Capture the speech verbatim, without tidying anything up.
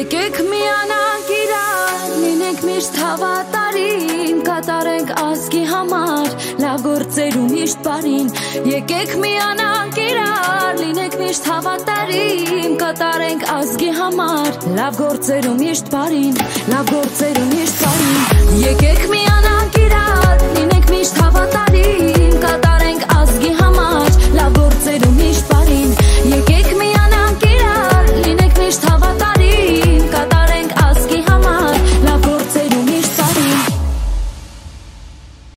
Եկեք միանանք իրար, լինենք միշտ հավատարիմ, կատարենք ազգի համար լավ գործեր ու միշտ բարին։ Եկեք միանանք իրար, լինենք միշտ հավատարիմ, կատարենք ազգի համար լավ գործեր ու միշտ բարին, լավ գործեր ու միշտ բարին։ Եկեք միանանք իրար, լինենք միշտ հավատարիմ, կատարենք ազգի համար լավ գործեր ու միշտ բարին։ Եկեք